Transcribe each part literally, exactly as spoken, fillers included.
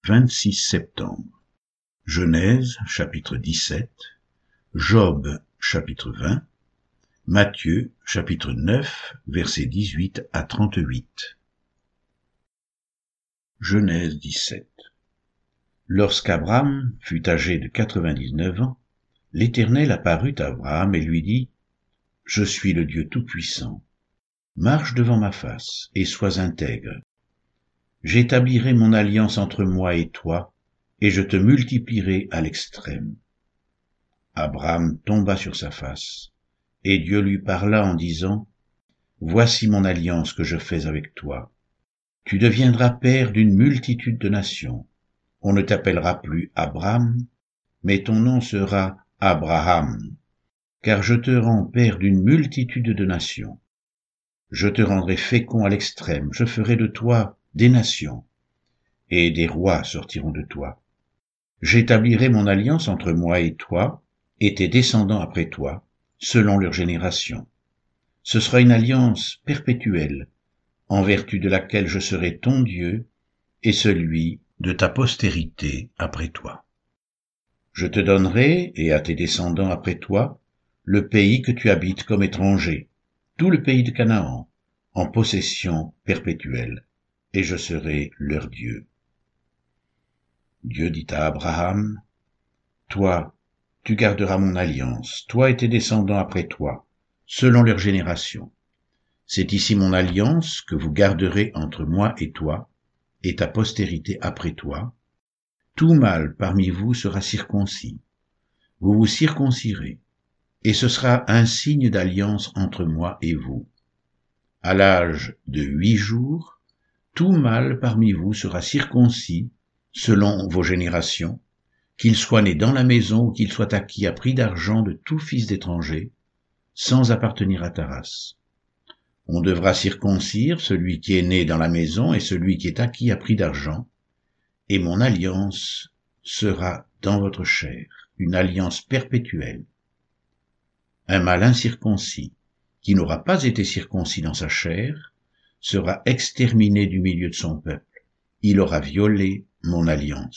vingt-six septembre. Genèse, chapitre dix-sept, Job, chapitre vingt, Matthieu, chapitre neuf, versets dix-huit à trente-huit. Genèse dix-sept. Lorsqu'Abraham fut âgé de quatre-vingt-dix-neuf ans, l'Éternel apparut à Abraham et lui dit : « Je suis le Dieu Tout-Puissant. Marche devant ma face et sois intègre. J'établirai mon alliance entre moi et toi, et je te multiplierai à l'extrême. » Abraham tomba sur sa face, et Dieu lui parla en disant : « Voici mon alliance que je fais avec toi. Tu deviendras père d'une multitude de nations. On ne t'appellera plus Abraham, mais ton nom sera Abraham, car je te rends père d'une multitude de nations. Je te rendrai fécond à l'extrême, je ferai de toi des nations, et des rois sortiront de toi. J'établirai mon alliance entre moi et toi, et tes descendants après toi, selon leur génération. Ce sera une alliance perpétuelle, en vertu de laquelle je serai ton Dieu et celui de ta postérité après toi. Je te donnerai, et à tes descendants après toi, le pays que tu habites comme étranger, tout le pays de Canaan, en possession perpétuelle, et je serai leur Dieu. Dieu dit à Abraham : « Toi, tu garderas mon alliance, toi et tes descendants après toi, selon leur génération. C'est ici mon alliance que vous garderez entre moi et toi, et ta postérité après toi. Tout mâle parmi vous sera circoncis. Vous vous circoncirez, et ce sera un signe d'alliance entre moi et vous. À l'âge de huit jours, tout mâle parmi vous sera circoncis, selon vos générations, qu'il soit né dans la maison ou qu'il soit acquis à prix d'argent de tout fils d'étranger, sans appartenir à ta race. On devra circoncire celui qui est né dans la maison et celui qui est acquis à prix d'argent, et mon alliance sera dans votre chair, une alliance perpétuelle. Un mâle incirconcis, qui n'aura pas été circoncis dans sa chair, sera exterminé du milieu de son peuple. Il aura violé mon alliance. »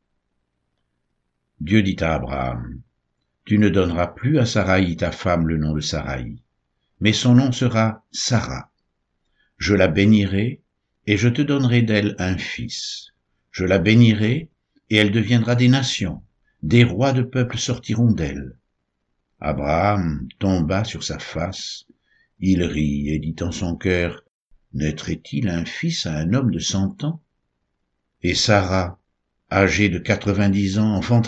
Dieu dit à Abraham : « Tu ne donneras plus à Saraï ta femme le nom de Saraï, mais son nom sera Sarah. Je la bénirai, et je te donnerai d'elle un fils. Je la bénirai, et elle deviendra des nations. Des rois de peuples sortiront d'elle. » Abraham tomba sur sa face, il rit et dit en son cœur : « Naîtrait-il un fils à un homme de cent ans ? Et Sarah, âgée de quatre-vingt-dix ans, enfanterait-elle ? »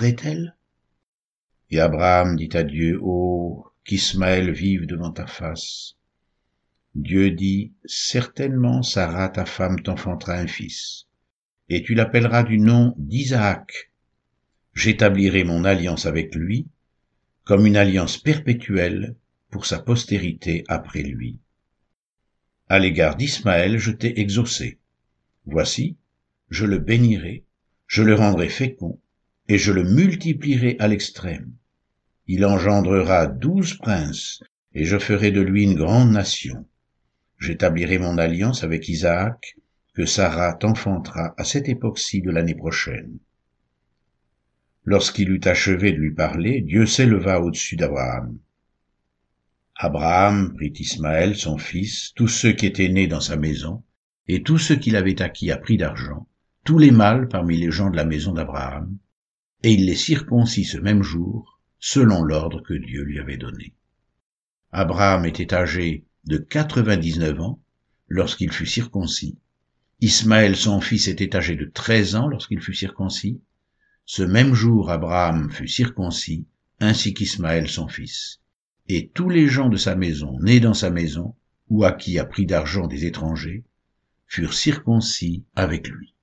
Et Abraham dit à Dieu : « Oh, qu'Ismaël vive devant ta face. » Dieu dit : « Certainement Sarah, ta femme, t'enfantera un fils, et tu l'appelleras du nom d'Isaac. J'établirai mon alliance avec lui, comme une alliance perpétuelle pour sa postérité après lui. À l'égard d'Ismaël, je t'ai exaucé. Voici, je le bénirai, je le rendrai fécond, et je le multiplierai à l'extrême. Il engendrera douze princes, et je ferai de lui une grande nation. J'établirai mon alliance avec Isaac, que Sarah t'enfantera à cette époque-ci de l'année prochaine. » Lorsqu'il eut achevé de lui parler, Dieu s'éleva au-dessus d'Abraham. Abraham prit Ismaël, son fils, tous ceux qui étaient nés dans sa maison, et tous ceux qu'il avait acquis à prix d'argent, tous les mâles parmi les gens de la maison d'Abraham, et il les circoncit ce même jour, selon l'ordre que Dieu lui avait donné. Abraham était âgé de quatre-vingt-dix-neuf ans lorsqu'il fut circoncis. Ismaël, son fils, était âgé de treize ans lorsqu'il fut circoncis. Ce même jour, Abraham fut circoncis, ainsi qu'Ismaël, son fils. Et tous les gens de sa maison, nés dans sa maison, ou acquis à prix d'argent des étrangers, furent circoncis avec lui.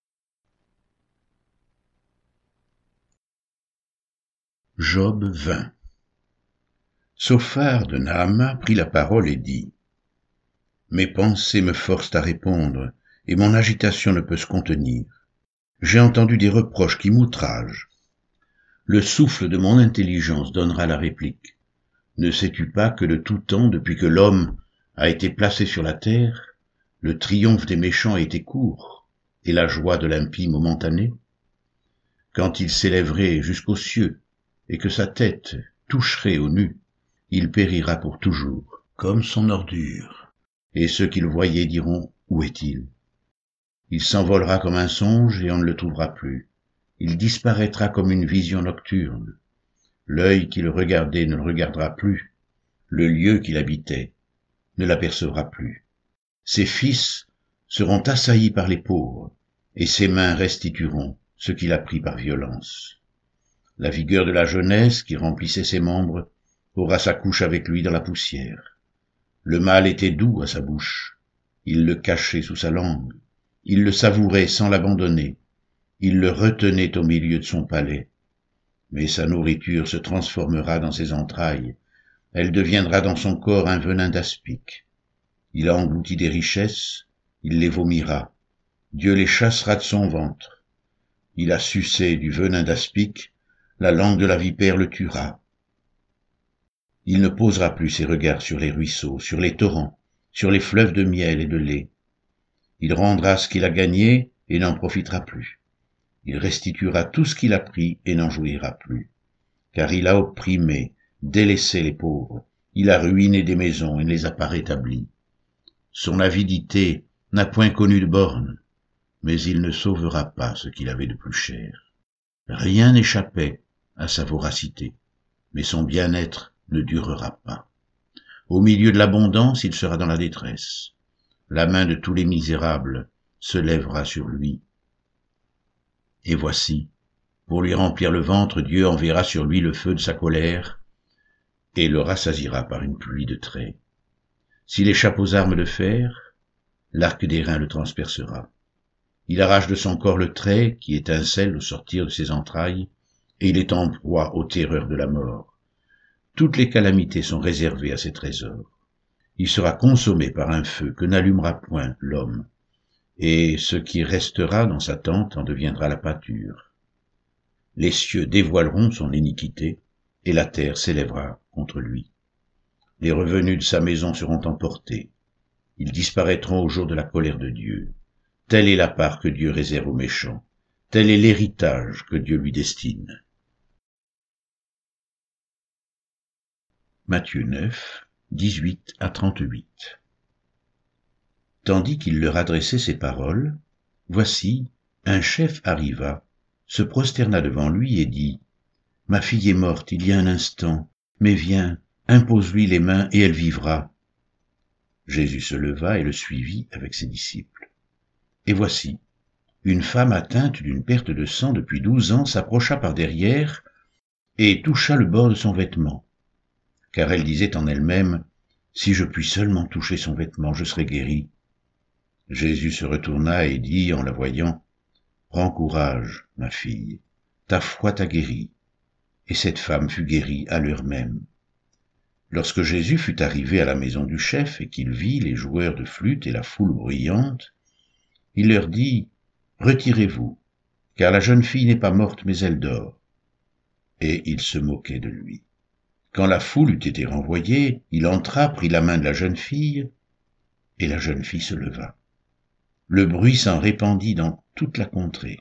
Job vingt. Sophar de Naama prit la parole et dit : « Mes pensées me forcent à répondre, et mon agitation ne peut se contenir. J'ai entendu des reproches qui m'outragent. Le souffle de mon intelligence donnera la réplique. Ne sais-tu pas que de tout temps, depuis que l'homme a été placé sur la terre, le triomphe des méchants a été court, et la joie de l'impie momentanée? Quand il s'élèverait jusqu'aux cieux, et que sa tête toucherait au nu, il périra pour toujours, comme son ordure, et ceux qui le voyaient diront, où est-il? Il s'envolera comme un songe, et on ne le trouvera plus. Il disparaîtra comme une vision nocturne. L'œil qui le regardait ne le regardera plus. Le lieu qu'il habitait ne l'apercevra plus. Ses fils seront assaillis par les pauvres, et ses mains restitueront ce qu'il a pris par violence. La vigueur de la jeunesse qui remplissait ses membres aura sa couche avec lui dans la poussière. Le mal était doux à sa bouche, il le cachait sous sa langue, il le savourait sans l'abandonner, il le retenait au milieu de son palais. Mais sa nourriture se transformera dans ses entrailles, elle deviendra dans son corps un venin d'aspic. Il a englouti des richesses, il les vomira, Dieu les chassera de son ventre. Il a sucé du venin d'aspic, la langue de la vipère le tuera. Il ne posera plus ses regards sur les ruisseaux, sur les torrents, sur les fleuves de miel et de lait. Il rendra ce qu'il a gagné et n'en profitera plus. Il restituera tout ce qu'il a pris et n'en jouira plus. Car il a opprimé, délaissé les pauvres, il a ruiné des maisons et ne les a pas rétablies. Son avidité n'a point connu de borne, mais il ne sauvera pas ce qu'il avait de plus cher. Rien n'échappait à sa voracité, mais son bien-être ne durera pas. Au milieu de l'abondance, il sera dans la détresse. La main de tous les misérables se lèvera sur lui. Et voici, pour lui remplir le ventre, Dieu enverra sur lui le feu de sa colère et le rassasiera par une pluie de traits. S'il échappe aux armes de fer, l'arc d'airain le transpercera. Il arrache de son corps le trait qui étincelle au sortir de ses entrailles, et il est en proie aux terreurs de la mort. Toutes les calamités sont réservées à ses trésors. Il sera consommé par un feu que n'allumera point l'homme, et ce qui restera dans sa tente en deviendra la pâture. Les cieux dévoileront son iniquité, et la terre s'élèvera contre lui. Les revenus de sa maison seront emportés. Ils disparaîtront au jour de la colère de Dieu. Telle est la part que Dieu réserve aux méchants. Tel est l'héritage que Dieu lui destine. Matthieu neuf, dix-huit à trente-huit. Tandis qu'il leur adressait ces paroles, voici, un chef arriva, se prosterna devant lui et dit, « Ma fille est morte il y a un instant, mais viens, impose-lui les mains et elle vivra. » Jésus se leva et le suivit avec ses disciples. Et voici, une femme atteinte d'une perte de sang depuis douze ans s'approcha par derrière et toucha le bord de son vêtement, car elle disait en elle-même, « Si je puis seulement toucher son vêtement, je serai guérie. » Jésus se retourna et dit en la voyant, « Prends courage, ma fille, ta foi t'a guérie. » Et cette femme fut guérie à l'heure même. Lorsque Jésus fut arrivé à la maison du chef et qu'il vit les joueurs de flûte et la foule bruyante, il leur dit, « Retirez-vous, car la jeune fille n'est pas morte, mais elle dort. » Et il se moquait de lui. Quand la foule eut été renvoyée, il entra, prit la main de la jeune fille, et la jeune fille se leva. Le bruit s'en répandit dans toute la contrée.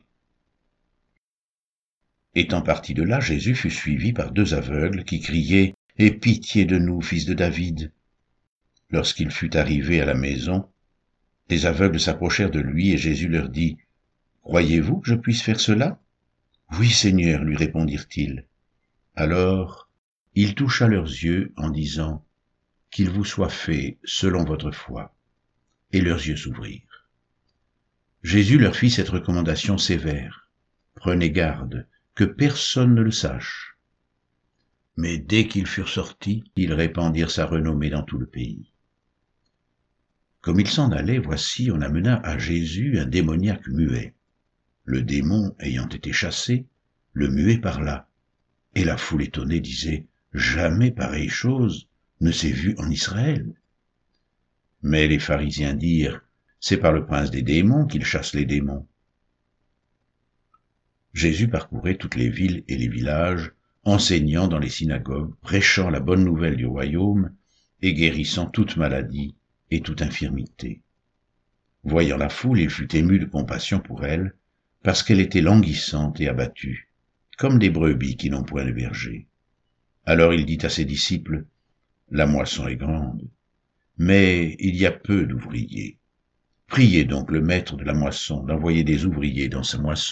Étant parti de là, Jésus fut suivi par deux aveugles qui criaient « Aie pitié de nous, fils de David !» Lorsqu'il fut arrivé à la maison, les aveugles s'approchèrent de lui et Jésus leur dit « Croyez-vous que je puisse faire cela ?»« Oui, Seigneur, lui répondirent-ils. Alors, il toucha leurs yeux en disant « Qu'il vous soit fait selon votre foi. » Et leurs yeux s'ouvrirent. Jésus leur fit cette recommandation sévère. « Prenez garde, que personne ne le sache. » Mais dès qu'ils furent sortis, ils répandirent sa renommée dans tout le pays. Comme ils s'en allaient, voici, on amena à Jésus un démoniaque muet. Le démon ayant été chassé, le muet parla, et la foule étonnée disait, « Jamais pareille chose ne s'est vue en Israël. » Mais les pharisiens dirent, « C'est par le prince des démons qu'il chasse les démons. » Jésus parcourait toutes les villes et les villages, enseignant dans les synagogues, prêchant la bonne nouvelle du royaume et guérissant toute maladie et toute infirmité. Voyant la foule, il fut ému de compassion pour elle, parce qu'elle était languissante et abattue, comme des brebis qui n'ont point de berger. Alors il dit à ses disciples, « La moisson est grande, mais il y a peu d'ouvriers. Priez donc le maître de la moisson d'envoyer des ouvriers dans sa moisson. »